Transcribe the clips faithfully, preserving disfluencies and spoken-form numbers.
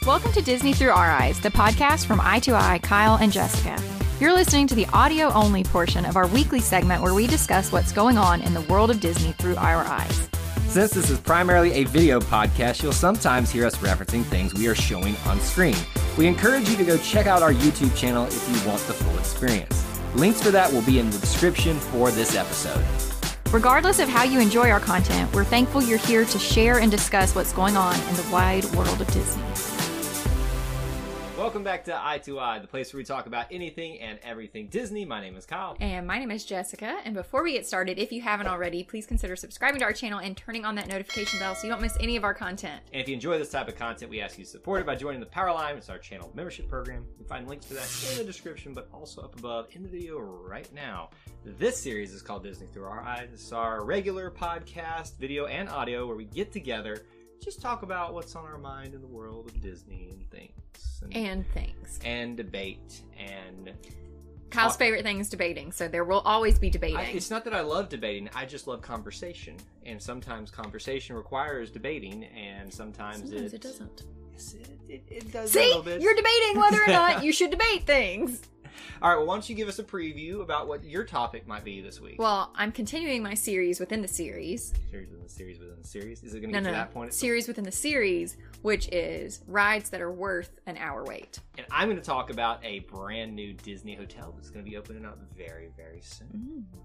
Welcome to Disney Through Our Eyes, the podcast from Eye to Eye, Kyle and Jessica. You're listening to the audio-only portion of our weekly segment where we discuss what's going on in the world of Disney through our eyes. Since this is primarily a video podcast, you'll sometimes hear us referencing things we are showing on screen. We encourage you to go check out our YouTube channel if you want the full experience. Links for that will be in the description for this episode. Regardless of how you enjoy our content, we're thankful you're here to share and discuss what's going on in the wide world of Disney. Welcome back to Eye to Eye, the place where we talk about anything and everything Disney. My name is Kyle. And my name is Jessica. And before we get started, if you haven't already, please consider subscribing to our channel and turning on that notification bell so you don't miss any of our content. And if you enjoy this type of content, we ask you to support it by joining the Powerline. It's our channel membership program. You can find links for that in the description, but also up above in the video right now. This series is called Disney Through Our Eyes. It's our regular podcast, video and audio, where we get together, just talk about what's on our mind in the world of Disney and things. And, and things. And debate. And Kyle's talk. favorite thing is debating, so there will always be debating. I, it's not that I love debating, I just love conversation. And sometimes conversation requires debating, and sometimes, sometimes it, it doesn't. Yes, it, it, it does See? a little bit. You're debating whether or not you should debate things. All right, well, why don't you give us a preview about what your topic might be this week? Well, I'm continuing my series within the series. Series within the series within the series? Is it going to no, get no, to that point? Series within the series, which is rides that are worth an hour wait. And I'm going to talk about a brand new Disney hotel that's going to be opening up very, very soon. Mm.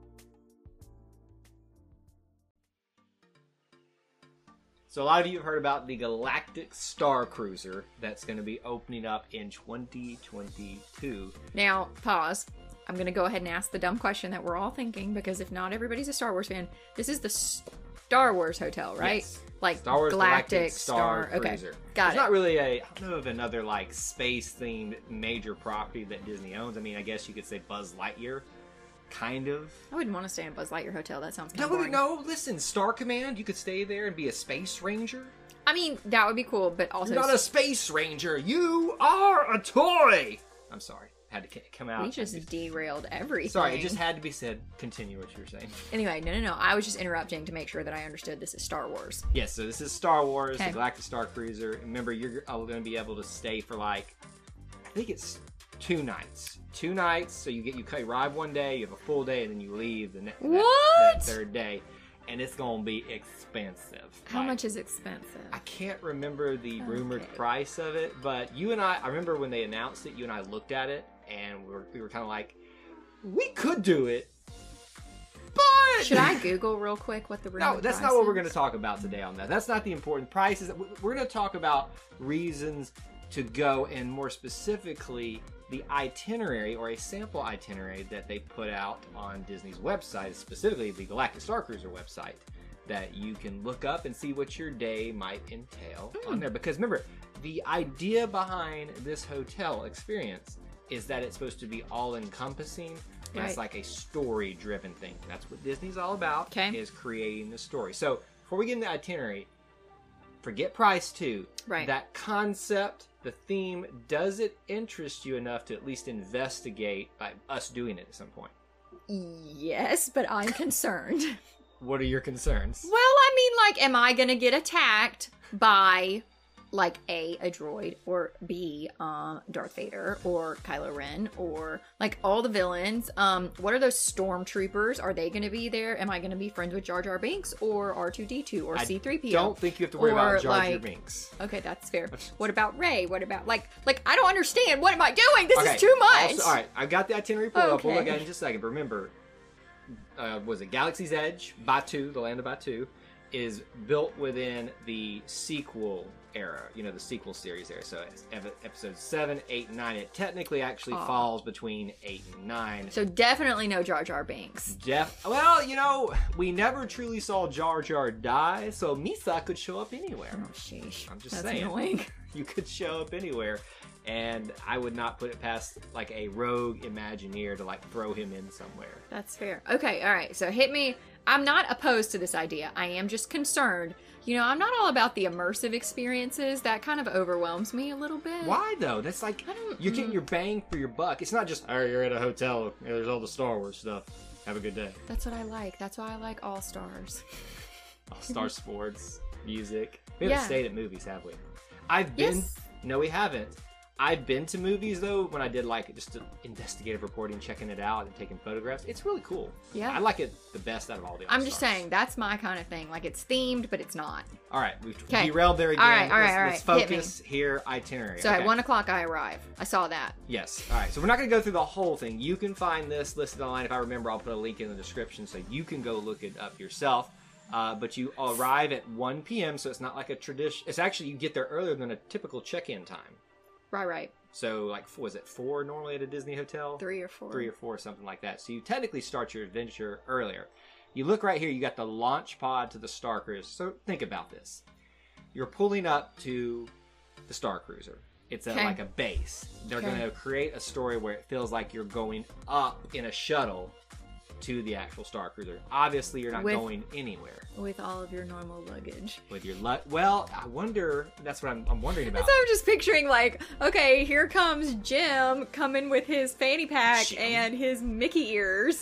So a lot of you have heard about the Galactic Star Cruiser that's going to be opening up in twenty twenty-two. Now, pause. I'm going to go ahead and ask the dumb question that we're all thinking, because if not everybody's a Star Wars fan, this is the Star Wars hotel, right? Yes. Like Star Wars Galactic, Galactic Star, Star okay. Cruiser. Got It's it. not really a, I don't know of another like space-themed major property that Disney owns. I mean, I guess you could say Buzz Lightyear. Kind of. I wouldn't want to stay in Buzz Lightyear Hotel. That sounds kind No, of boring. no, listen, Star Command, you could stay there and be a space ranger. I mean, that would be cool, but also... You're not a space ranger, you are a toy! I'm sorry, had to come out. We just derailed everything. Sorry, it just had to be said. Continue what you were saying. Anyway, no, no, no. I was just interrupting to make sure that I understood this is Star Wars. Yes, so this is Star Wars, Okay. the Galactic Star Cruiser. Remember, you're going to be able to stay for like, I think it's two nights. Two nights, so you get you arrive one day, you have a full day, and then you leave the next What? that, that third day, and it's gonna be expensive. How Like, much is expensive? I can't remember the rumored Okay. price of it, but you and I, I remember when they announced it, you and I looked at it, and we were, we were kind of like, we could do it, but... Should I Google real quick what the room No, that's not what we're going to talk about today on that. That's not the important prices. We're going to talk about reasons to go, and more specifically, the itinerary or a sample itinerary that they put out on Disney's website, specifically the Galactic Star Cruiser website, that you can look up and see what your day might entail Mm. on there. Because remember, the idea behind this hotel experience is that it's supposed to be all-encompassing, and Right. it's like a story-driven thing. That's what Disney's all about, Okay. is creating the story. So before we get into the itinerary, forget price too. Right. That concept, the theme, does it interest you enough to at least investigate by us doing it at some point? Yes, but I'm concerned. What are your concerns? Well, I mean, like, am I gonna get attacked by, like, A, a droid, or B, um, Darth Vader, or Kylo Ren, or, like, all the villains? Um, what are those stormtroopers? Are they gonna be there? Am I gonna be friends with Jar Jar Binks, or R two D two, or C three P O? Don't think you have to worry Or, about Jar Jar like- Binks. Okay, that's fair. What about Rey? What about, like, like, I don't understand. What am I doing? This Okay, is too much! Also, all right, I've got the itinerary pulled up. We'll look Okay. at it in just a second. But remember, uh, was it Galaxy's Edge? Batu, the land of Batu, is built within the sequel era. You know, the sequel series there. So it's ep- episodes seven, eight, and nine. It technically actually Aw. falls between eight and nine. So definitely no Jar Jar Binks. Jeff, well, you know, we never truly saw Jar Jar die, so Misa could show up anywhere. Oh, sheesh. I'm just That's saying. annoying. You could show up anywhere, and I would not put it past like a rogue Imagineer to like throw him in somewhere. That's fair. Okay, all right. So hit me. I'm not opposed to this idea. I am just concerned. You know, I'm not all about the immersive experiences. That kind of overwhelms me a little bit. Why though? That's like I don't- you're getting mm. your bang for your buck. It's not just, oh, you're at a hotel. There's all the Star Wars stuff. Have a good day. That's what I like. That's why I like All Stars. All Star Sports, music. We haven't Yeah. stayed at movies, have we? I've been. Yes. No, we haven't. I've been to movies though when I did like just investigative reporting, checking it out and taking photographs. It's really cool. Yeah. I like it the best out of all the I'm just All-Stars. saying, that's my kind of thing. Like, it's themed, but it's not. All right, we've 'Kay. derailed there again. All right, all right, let's, all let's right. Hit focus here. Itinerary. So okay. at one o'clock, I arrive. I saw that. Yes. All right. So we're not going to go through the whole thing. You can find this listed online. If I remember, I'll put a link in the description so you can go look it up yourself. Uh, but you arrive at one p.m., so it's not like a tradition. It's actually, you get there earlier than a typical check-in time. Right, right. So, like, was it four normally at a Disney hotel? Three or four. Three or four, something like that. So you technically start your adventure earlier. You look right here, you got the launch pod to the Star Cruiser. So think about this. You're pulling up to the Star Cruiser. It's a, Okay. like a base. They're Okay. going to create a story where it feels like you're going up in a shuttle to the actual Star Cruiser. Obviously, you're not With- going anywhere With all of your normal luggage. with your luck. Well, I wonder. That's what I'm, I'm wondering about. So I'm just picturing, like, okay, here comes Jim coming with his fanny pack Jim. and his Mickey ears.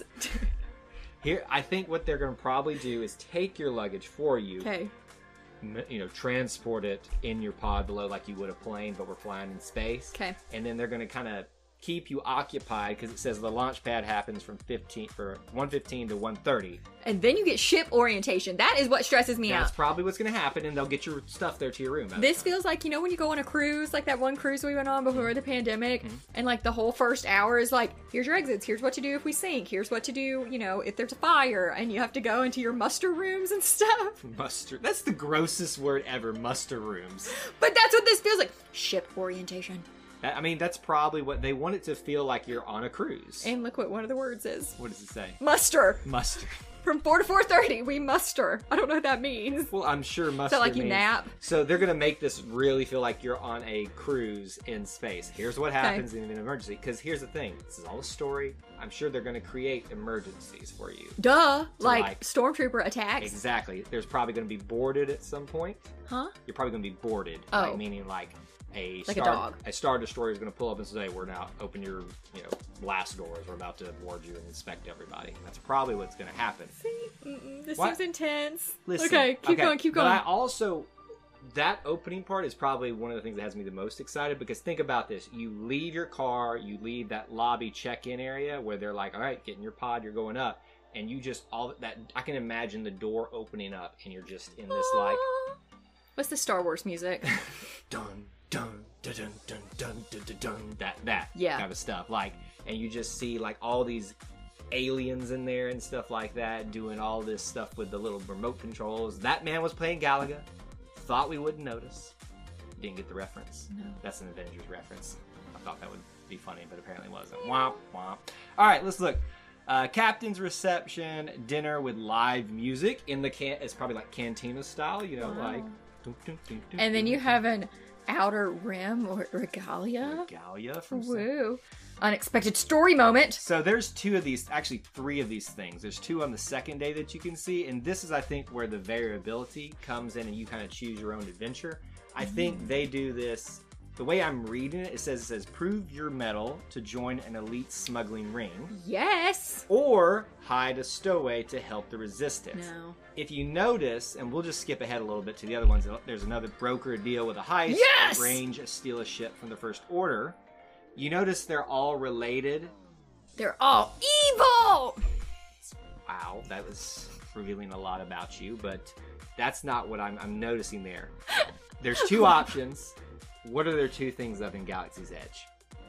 Here, I think what they're going to probably do is take your luggage for you. Okay. m- you know, transport it in your pod below like you would a plane, but we're flying in space. Okay. And then they're going to kind of keep you occupied because it says the launch pad happens from fifteen for one fifteen to one thirty. And then you get ship orientation. That is what stresses me That's out. probably what's going to happen, and they'll get your stuff there to your room. by the This time. feels like, you know, when you go on a cruise, like that one cruise we went on before the pandemic, Mm-hmm. and like the whole first hour is like, here's your exits, here's what to do if we sink, here's what to do, you know, if there's a fire, and you have to go into your muster rooms and stuff. Muster. That's the grossest word ever, muster rooms. But that's what this feels like. Ship orientation. That, I mean, that's probably what they want it to feel like you're on a cruise. And look what one of the words is. What does it say? Muster. Muster. From four to four thirty, we muster. I don't know what that means. Well, I'm sure muster So like you means- nap? So they're going to make this really feel like you're on a cruise in space. Here's what happens in an emergency. Because here's the thing. This is all a story. I'm sure they're going to create emergencies for you. Duh. Like, like- stormtrooper attacks. Exactly. There's probably going to be boarded at some point. Huh? You're probably going to be boarded. Oh. Like, meaning like a Like a star, dog. a Star Destroyer is going to pull up and say, we're now open your you know blast doors. We're about to board you and inspect everybody. That's probably what's going to happen. See? Mm-mm, this What? seems intense. Listen, okay, keep okay, going, keep But going. I also, that opening part is probably one of the things that has me the most excited because think about this. You leave your car, you leave that lobby check-in area where they're like, all right, get in your pod, you're going up. And you just, all that, I can imagine the door opening up and you're just in this like, Aw. What's the Star Wars music? dun, dun, dun, dun, dun, dun, dun, dun, dun, that, that Yeah. kind of stuff. Like, and you just see like all these aliens in there and stuff like that doing all this stuff with the little remote controls. That man was playing Galaga. Thought we wouldn't notice. Didn't get the reference. No. That's an Avengers reference. I thought that would be funny, but apparently wasn't. Womp, womp. All right, let's look. Uh, captain's reception, dinner with live music in the can. It's probably like cantina style, you know, Wow. like. dun, dun, dun, dun, And then dun, you dun, have an outer rim or regalia. Regalia from some- Woo. Unexpected story moment. So there's two of these, actually three of these things. There's two on the second day that you can see, and this is, I think, where the variability comes in, and you kind of choose your own adventure. I think they do this. The way I'm reading it, it says it says prove your mettle to join an elite smuggling ring, Yes. or hide a stowaway to help the resistance. No. If you notice, and we'll just skip ahead a little bit to the other ones. There's another broker deal with a heist, Yes! arrange a steal a ship from the First Order. You notice they're all related. They're all evil. Wow, that was revealing a lot about you, but that's not what I'm, I'm noticing there. There's two options. What are their two things up in Galaxy's Edge?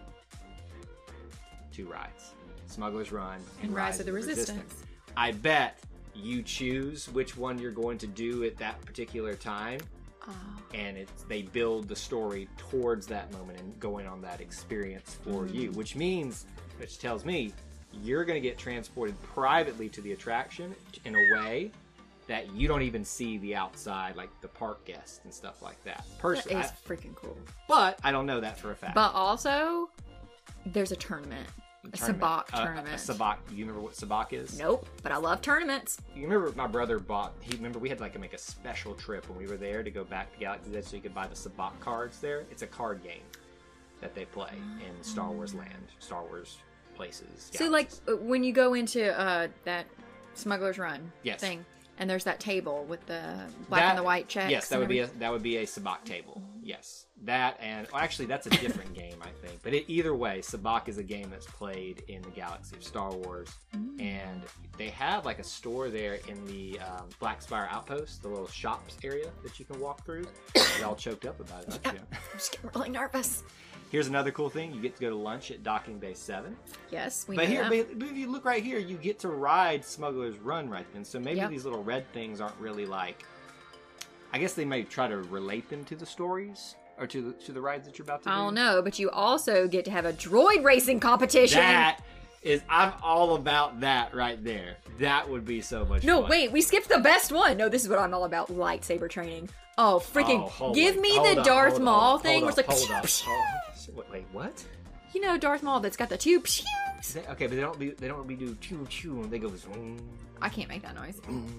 Two rides. Smuggler's Run and, And Rise of the Resistance. I bet you choose which one you're going to do at that particular time, Oh. and it's, they build the story towards that moment and going on that experience for you, which means, which tells me, you're going to get transported privately to the attraction in a way that you don't even see the outside, like the park guests and stuff like that. That Personally, is freaking cool. but I don't know that for a fact. But also, there's a tournament. A Tournament. sabacc Uh, tournament. A sabacc. You remember what sabacc is? Nope, but I love tournaments. You remember my brother bought, he remember we had like to make a special trip when we were there to go back to Galaxy's Edge so you could buy the sabacc cards there. It's a card game that they play in Star Wars land, Star Wars places. So, like, galaxies. uh, when you go into uh, that Smuggler's Run Yes. thing, and there's that table with the black That- and the white checks. Yes, that and would be a, everything. that would be a sabacc table. Yes, that and well, actually that's a different game, I think. But it, either way, Sabacc is a game that's played in the galaxy of Star Wars, mm. and they have like a store there in the um, Black Spire Outpost, the little shops area that you can walk through. You're all choked up about it. Yeah, I'm just getting really nervous. Here's another cool thing: you get to go to lunch at Docking Bay Seven. Yes, we but know here, that. But if you look right here, you get to ride Smuggler's Run right then. So maybe yep. these little red things aren't really like. I guess they may try to relate them to the stories or to the to the rides that you're about to do. I don't know, but you also get to have a droid racing competition. That is, I'm all about that right there. That would be so much no, fun. No, wait, we skipped the best one. No, this is what I'm all about: lightsaber training. Oh, freaking! Oh, give on. me hold the up, Darth hold Maul up, thing. Hold where up, it's like, hold up, hold up. Wait, what? You know, Darth Maul that's got the two. Pews. They, okay, but they don't be they don't be do choo choo. They go zoom. I can't make that noise.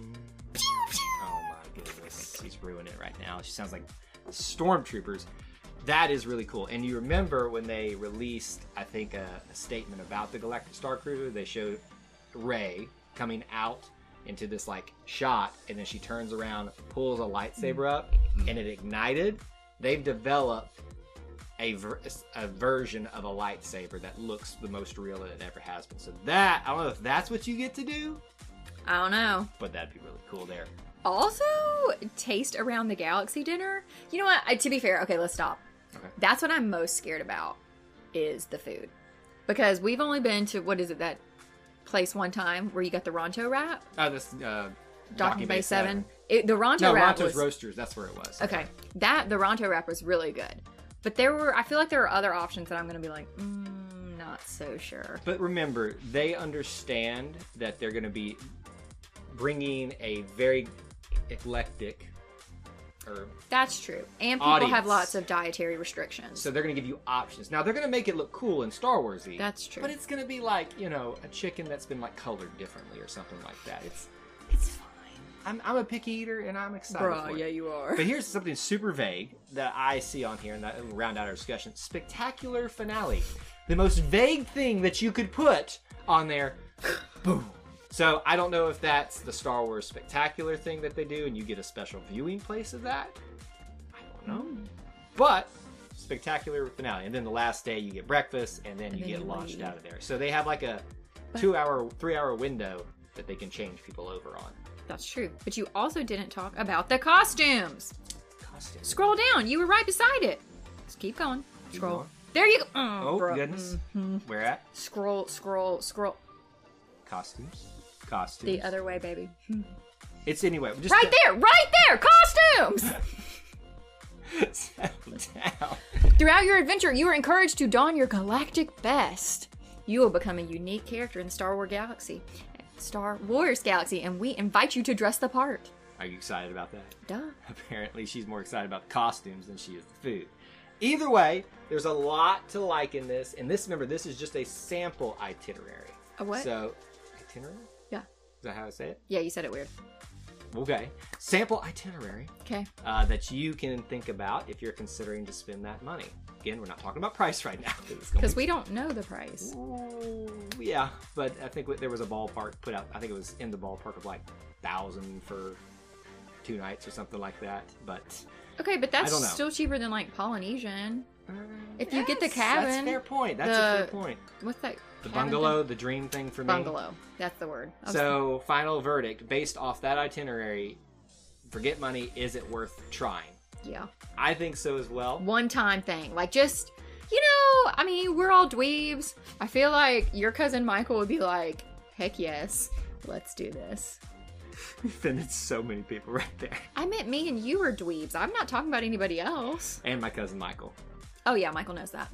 Oh my goodness, she's ruining it right now. She sounds like stormtroopers. That is really cool. And you remember when they released, I think, a, a statement about the Galactic Star Cruiser? They showed Rey coming out into this like shot, and then she turns around, pulls a lightsaber up, and it ignited. They've developed a, ver- a version of a lightsaber that looks the most real that it ever has been. So that, I don't know if that's what you get to do. I don't know. But that'd be really cool there. Also, taste around the galaxy dinner. You know what? I, to be fair, okay, let's stop. Okay. That's what I'm most scared about is the food. Because we've only been to, what is it, that place one time where you got the Ronto wrap? Oh, this, uh... Docking Bay seven. It, the Ronto no, wrap Ronto's was... Roasters, that's where it was. Okay. okay. That, the Ronto wrap was really good. But there were, I feel like there are other options that I'm going to be like, mm, not so sure. But remember, they understand that they're going to be bringing a very eclectic or that's true. And people audience. have lots of dietary restrictions. So they're going to give you options. Now, they're going to make it look cool and Star Wars-y. That's true. But it's going to be like, you know, a chicken that's been like colored differently or something like that. It's it's fine. I'm, I'm a picky eater and I'm excited Bruh, for it. yeah, you are. But here's something super vague that I see on here and that will round out our discussion. Spectacular finale. The most vague thing that you could put on there. Boom. So I don't know if that's the Star Wars Spectacular thing that they do and you get a special viewing place of that. I don't know. Mm. But Spectacular finale. And then the last day you get breakfast and then and you then get you launched leave. out of there. So they have like a but, two hour, three hour window that they can change people over on. That's true. But you also didn't talk about the costumes. Costumes. Scroll down. You were right beside it. Just keep going. Keep Scroll. going. There you go. Oh, Oh, bruh. goodness. Mm-hmm. Where at? Scroll, scroll, scroll. Costumes. Costumes. The other way, baby. It's anyway. Just right there. Right there. Costumes. Settle down. Throughout your adventure, you are encouraged to don your galactic best. You will become a unique character in the Star Wars galaxy. Star Wars galaxy, and we invite you to dress the part. Are you excited about that? Duh. Apparently, she's more excited about the costumes than she is the food. Either way, there's a lot to like in this. And this, remember, this is just a sample itinerary. A what? So, itinerary? Yeah. Is that how I say it? Yeah, you said it weird. Okay. Sample itinerary. Okay. Uh, that you can think about if you're considering to spend that money. Again, we're not talking about price right now. Because we don't know the price. Ooh, yeah, but I think there was a ballpark put out. I think it was in the ballpark of like thousand for two nights or something like that. But okay, but that's I don't know. still cheaper than like Polynesian. Uh, if you yes, get the cabin, that's a fair point. That's the, a fair point. What's that? The cabin bungalow, thing? the dream thing for me. Bungalow. That's the word. So, final verdict based off that itinerary. Forget money. Is it worth trying? Yeah. I think so as well. One time thing. Like, just, you know, I mean, we're all dweebs. I feel like your cousin Michael would be like, heck yes, let's do this. We offended so many people right there. I meant me and you were dweebs. I'm not talking about anybody else. And my cousin Michael. Oh, yeah, Michael knows that.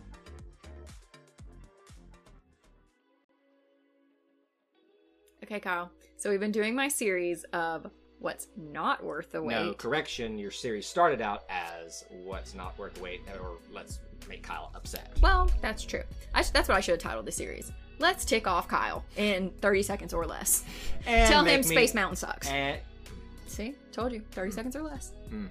Okay, Kyle. So we've been doing my series of what's not worth the wait. No, correction. Your series started out as what's not worth the wait, or let's make Kyle upset. Well, that's true. I sh- that's what I should have titled the series. Let's tick off Kyle in thirty seconds or less. And Tell him me, Space Mountain sucks. And, See? Told you. thirty seconds or less. Mm.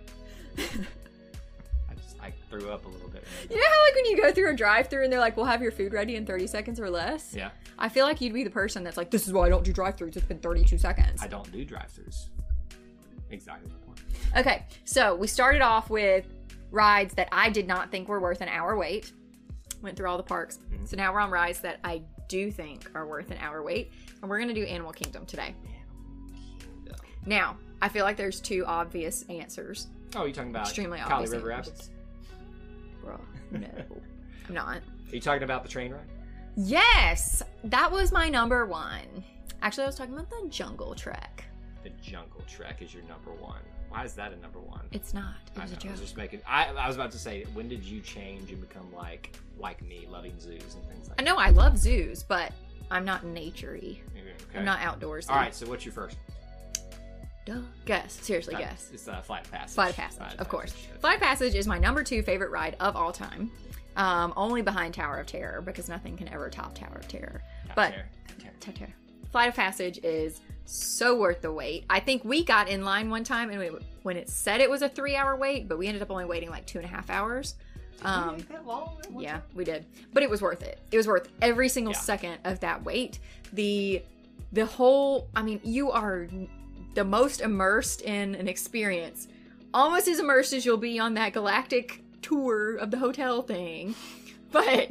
I just I threw up a little bit. You know how like when you go through a drive-thru and they're like, we'll have your food ready in thirty seconds or less? Yeah. I feel like you'd be the person that's like, this is why I don't do drive-thrus. It's been thirty-two seconds. I don't do drive-thrus. Exactly the point. Okay, so we started off with rides that I did not think were worth an hour wait. Went through all the parks. Mhm. So now we're on rides that I do think are worth an hour wait. And we're going to do Animal Kingdom today. Kingdom. Now, I feel like there's two obvious answers. Oh, you talking about Extremely Kali obvious River answers. Rapids? Bro, no. I'm not. Are you talking about the train ride? Yes! That was my number one. Actually, I was talking about the Jungle Trek. The Jungle Trek is your number one. Why is that a number one? It's not. It I was know, a I joke. was just making. I, I was about to say, when did you change and become like like me, loving zoos and things like I that? know I love zoos, but I'm not nature-y. Okay. I'm not outdoorsy. All right. So what's your first? Duh. Guess. Seriously, Uh, guess. It's uh, Flight of Passage. Flight of Passage, Flight of course. Passage. Flight of Passage is my number two favorite ride of all time. Um, only behind Tower of Terror, because nothing can ever top Tower of Terror. Top But tier, top tier. Tower of Terror. Flight of Passage is so worth the wait. I think we got in line one time, and we, when it said it was a three-hour wait, but we ended up only waiting like two and a half hours. Did you Um, wait that long? at one Yeah, time? we did. But it was worth it. It was worth every single Yeah. second of that wait. The the whole, I mean, you are the most immersed in an experience. Almost as immersed as you'll be on that galactic tour of the hotel thing. But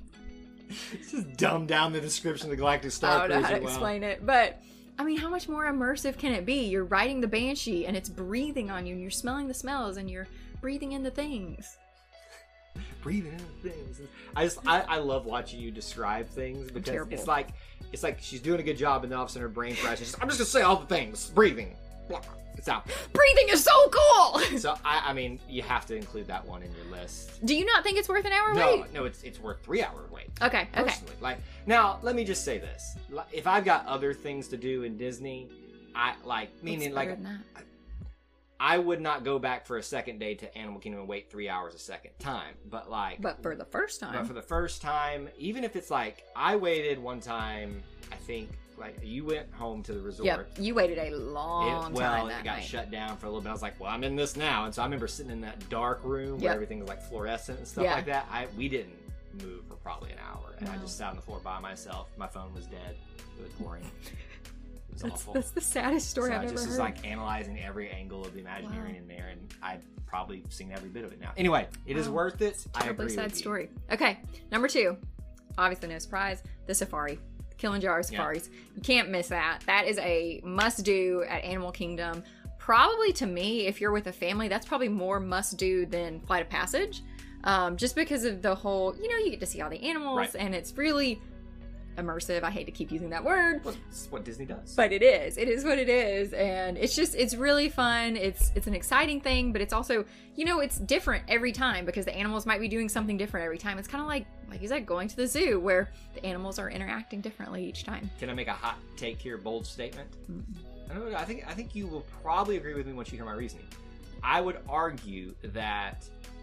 It's just dumb down the description of the Galactic Star I don't know how to Cruiser. Wow. explain it. But I mean, how much more immersive can it be? You're riding the Banshee and it's breathing on you and you're smelling the smells and you're breathing in the things. Breathing in things. I just I, I love watching you describe things because terrible. it's like it's like she's doing a good job and then all of a sudden her brain crashes. She's, I'm just gonna say all the things. Breathing. Blah. It's out there. Breathing is so cool! So I I mean you have to include that one in your list. Do you not think it's worth an hour No, wait? no, it's it's worth three hour wait. Okay, okay. Personally. Like now, let me just say this: Like, if I've got other things to do in Disney, I like meaning What's like better than that? I would not go back for a second day to Animal Kingdom and wait three hours a second time. But like, But for the first time. but for the first time, even if it's like I waited one time, I think like you went home to the resort. Yep, you waited a It, long well, time it that got night. shut down for a little bit. I was like, well, I'm in this now, and so I remember sitting in that dark room where Yep. everything was like fluorescent and stuff Yeah. like that. I we didn't move for probably an hour, and I Wow. just sat on the floor by myself. My phone was dead. It was boring. It was That's, awful. that's the saddest story so I've I ever just heard. was like analyzing every angle of the Imagineering Wow. in there, and I've probably seen every bit of it now. Anyway, it is Wow. worth it. I Terribly agree sad with you. story. Okay, number two. Obviously, no surprise. The safari. Kilimanjaro Yeah. safaris. You can't miss that. That is a must do at Animal Kingdom. Probably to me, if you're with a family, that's probably more must do than Flight of Passage. Um, just because of the whole, you know, you get to see all the animals Right. and it's really immersive. I hate to keep using that word. Well, it's what Disney does. But it is. It is what it is, and it's just it's really fun. It's it's an exciting thing, but it's also, you know, it's different every time because the animals might be doing something different every time. It's kind of like like you said, going to the zoo where the animals are interacting differently each time. Can I make a hot take here, bold statement? Mm. I don't know. I think I think you will probably agree with me once you hear my reasoning. I would argue that.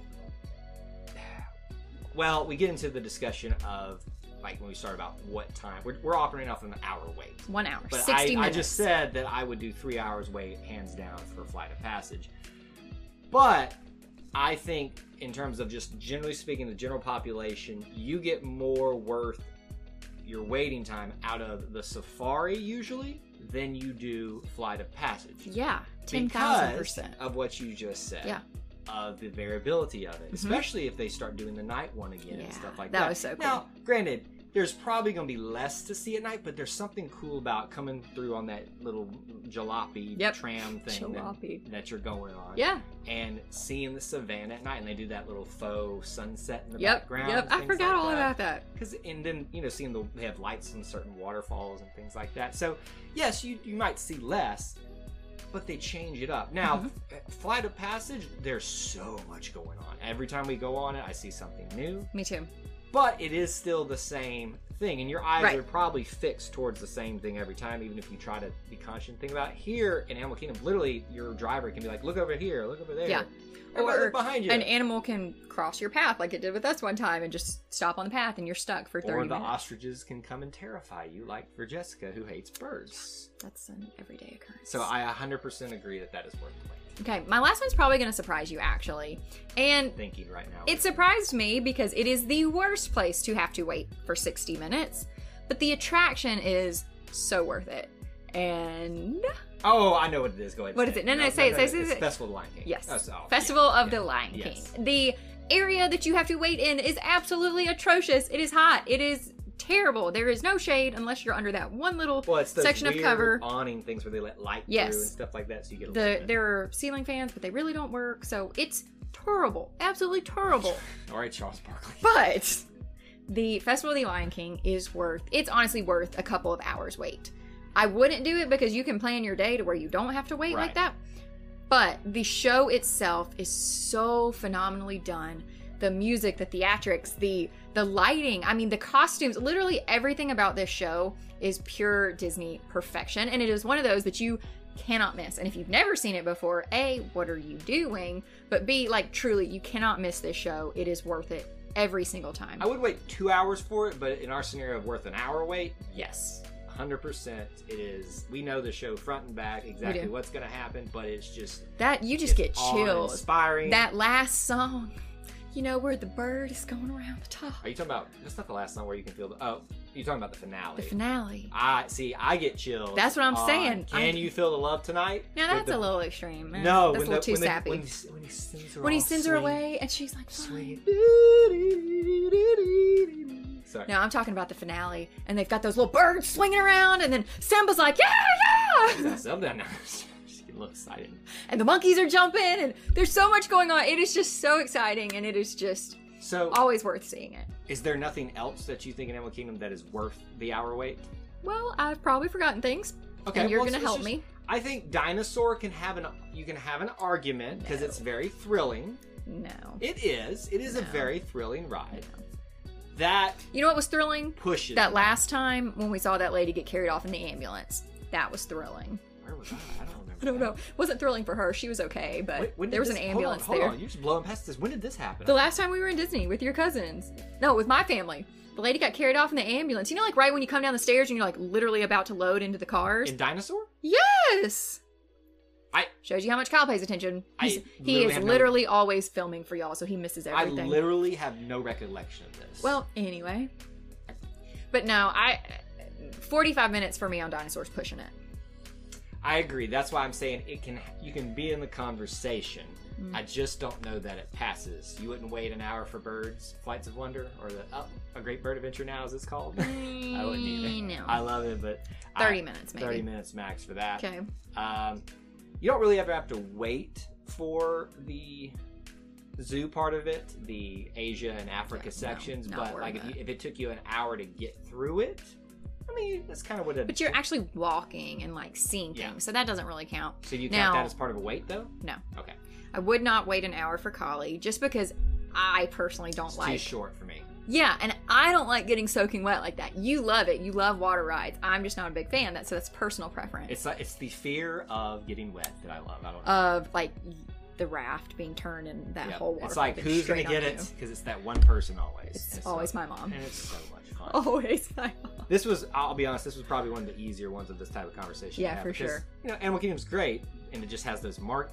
Well, we get into the discussion of like when we start about what time we're, we're operating off an hour wait. One hour, But sixty I, I minutes. just said that I would do three hours wait hands down for Flight of Passage. But I think in terms of just generally speaking, the general population, you get more worth your waiting time out of the safari usually than you do Flight of Passage. Yeah, ten thousand Because percent. of what you just said. Yeah. Of the variability of it, Mhm. especially if they start doing the night one again Yeah, and stuff like that that. was so cool. Now, granted, there's probably going to be less to see at night, but there's something cool about coming through on that little jalopy Yep. tram thing that, Jalopy. that you're going on. Yeah. And seeing the savannah at night, and they do that little faux sunset in the Yep. background. Yep. and I things forgot like all that. about that. Cause, and then, you know, seeing the, they have lights on certain waterfalls and things like that. So, yes, you, you might see less, but they change it up. Now, Mhm. f- Flight of Passage, there's so much going on. Every time we go on it, I see something new, Me too. but it is still the same thing, and your eyes Right. are probably fixed towards the same thing every time, even if you try to be conscious and think about it. Here in Animal Kingdom, literally, your driver can be like, look over here, look over there. Yeah. Everybody Or look behind you. An animal can cross your path like it did with us one time and just stop on the path and you're stuck for thirty or the minutes. ostriches can come and terrify you, like for Jessica, who hates birds. That's an everyday occurrence. So I one hundred percent agree that that is worth the wait. Okay, my last one's probably going to surprise you, actually. And Thinking right now. it surprised me because it is the worst place to have to wait for sixty minutes, but the attraction is so worth it. And Oh, I know what it is. Go ahead. What is it? No, no, say it, say it, say it's it. Festival of the Lion King. Yes. Oh, so- oh, Festival yeah, of yeah, the Lion King. yes. The area that you have to wait in is absolutely atrocious. It is hot. It is terrible. There is no shade unless you're under that one little Well, it's those section weird of cover. awning things where they let light Yes. through and stuff like that, so you get a The little bit. there are ceiling fans, but they really don't work. So it's terrible. Absolutely terrible. All right, Charles Barkley. But the Festival of the Lion King is worth, it's honestly worth a couple of hours wait. I wouldn't do it because you can plan your day to where you don't have to wait Right. like that. But the show itself is so phenomenally done. The music, the theatrics, the the lighting, I mean the costumes, literally everything about this show is pure Disney perfection. And it is one of those that you cannot miss. And if you've never seen it before, A, what are you doing? But B, like truly, you cannot miss this show. It is worth it every single time. I would wait two hours for it, but in our scenario of worth an hour wait, Yes. one hundred percent it is. We know the show front and back, exactly do. what's going to happen, but it's just That, you just it's get chills. awe-inspiring. That last song, you know, where the bird is going around the top. Are you talking about, that's not the last song where you can feel the, oh, you're talking about the finale. The finale. I see, I get chills. That's what I'm on saying. Can I'm- you feel the love tonight? Now With that's the- a little extreme. Man. No, that's when a little the, too when the- sappy. when, he, when he sends her When he all sends her sweet, away and she's like, sweet. "Fine." Sorry. No, I'm talking about the finale, and they've got those little birds swinging around, and then Simba's like, yeah, yeah, That's something. She's getting a little excited. and the monkeys are jumping, and there's so much going on. It is just so exciting, and it is just So, always worth seeing it. is there nothing else that you think in Animal Kingdom that is worth the hour wait? Well, I've probably forgotten things, Okay, and you're well, gonna it's- help it's me. just- I think Dinosaur can have an you can have an argument because No. it's very thrilling. No. It is. It is a No. very thrilling ride. No. That You know what was thrilling? pushes That it. last time when we saw that lady get carried off in the ambulance. That was thrilling. Where was I? I don't remember. I don't know. It wasn't thrilling for her. She was okay, but Wait, when did there was this- an hold on, ambulance hold there. on, you're just blowing past this. When did this happen? The last time we were in Disney with your cousins. No, with my family. The lady got carried off in the ambulance. You know, like right when you come down the stairs and you're like literally about to load into the cars? In Dinosaur? Yes! I Shows you how much Kyle pays attention. I He's, he literally is have no- literally always filming for y'all, so he misses I everything. literally have no recollection of this. Well, anyway. But no, I... forty-five minutes for me on Dinosaurs pushing it. I agree. That's why I'm saying it can. You can be in the conversation. Mm. I just don't know that it passes. You wouldn't wait an hour for Birds, Flights of Wonder, or the oh, A Great Bird Adventure Now, as it's called. I wouldn't either. No. I love it, but thirty I, minutes, maybe. thirty minutes max for that. Okay. Um, you don't really ever have to wait for the zoo part of it, the Asia and Africa Yeah, no, sections. not but worth like if, you, it. if it took you an hour to get through it, I mean that's kind of what it. But you're actually walking and like seeing things, Yeah. so that doesn't really count. So you now- count that as part of a wait, though? No. Okay. I would not wait an hour for Kali just because I personally don't It's like. too short for me. Yeah, and I don't like getting soaking wet like that. You love it. You love water rides. I'm just not a big fan. That so that's personal preference. It's like it's the fear of getting wet that I love. I don't know. Of like the raft being turned and that Yeah. whole water. It's like pumping who's gonna straight get on it? you. Because it's that one person always. It's And always so- my mom. And it's so much fun. Always my mom. This was, I'll be honest, this was probably one of the easier ones of this type of conversation. Yeah, to have for because, sure. You know, Animal Kingdom's great, and it just has those mark.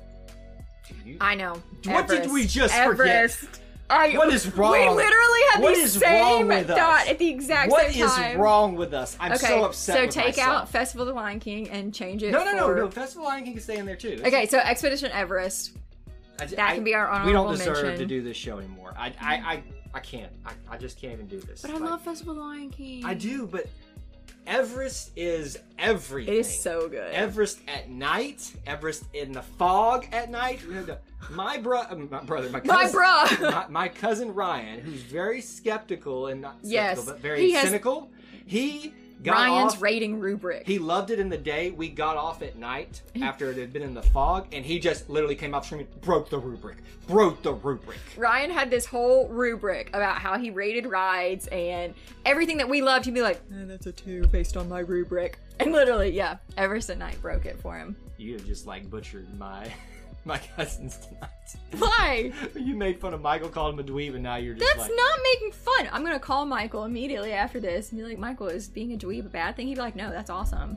You, I know. What did Everest. we just Everest. I, What is wrong? We literally had What the is same wrong with us? thought at the exact What same is time. wrong with us? I'm okay, so upset. so with take myself. out Festival of the Lion King and change it. No, no, no, for... no. Festival Lion King can stay in there too. Okay, so Expedition Everest. I ju- That I- can be our honorable We don't deserve mention. to do this show anymore. I, I, I, I can't. I, I just can't even do this. But I Like, love Festival of the Lion King. I do, but Everest is everything. It is so good. Everest at night, Everest in the fog at night. My, bro- uh, my brother, my My cousin, bruh. my, my cousin Ryan, who's very skeptical and not skeptical, Yes, but very he has- cynical. He got Ryan's off. rating rubric. He loved it in the day. We got off at night after it had been in the fog, and he just literally came out screaming, "Broke the rubric! Broke the rubric!" Ryan had this whole rubric about how he rated rides and everything that we loved. He'd be like, eh, "That's a two based on my rubric," and literally, yeah, Everest at night broke it for him. You have just like butchered my my cousins tonight. Why? You made fun of Michael, called him a dweeb, and now you're just That's like, not making fun. I'm gonna call Michael immediately after this and be like, "Michael, is being a dweeb a bad thing?" He'd be like, "No, that's awesome."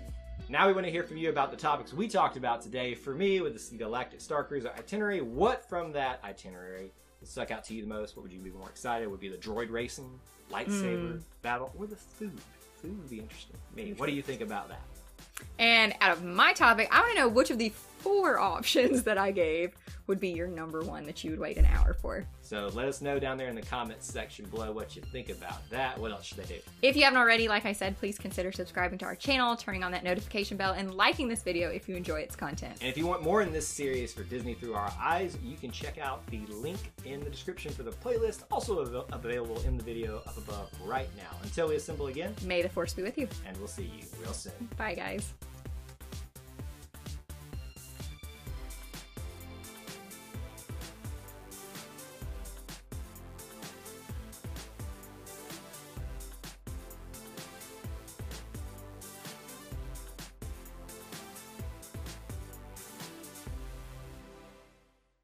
Now we want to hear from you about the topics we talked about today. For me, with the Galactic Star Cruiser itinerary, what from that itinerary stuck out to you the most? What would you be more excited? Would it be the droid racing, lightsaber Mm. battle, or the food? Food would be interesting. Me, what do you think about that? And out of my topic, I want to know which of the four options that I gave would be your number one that you would wait an hour for. So let us know down there in the comments section below what you think about that. What else should they do? If you haven't already, like I said, please consider subscribing to our channel, turning on that notification bell, and liking this video if you enjoy its content. And if you want more in this series for Disney Through Our Eyes, you can check out the link in the description for the playlist, also av- available in the video up above right now. Until we assemble again, May the Force be with you. and we'll see you real soon. Bye, guys.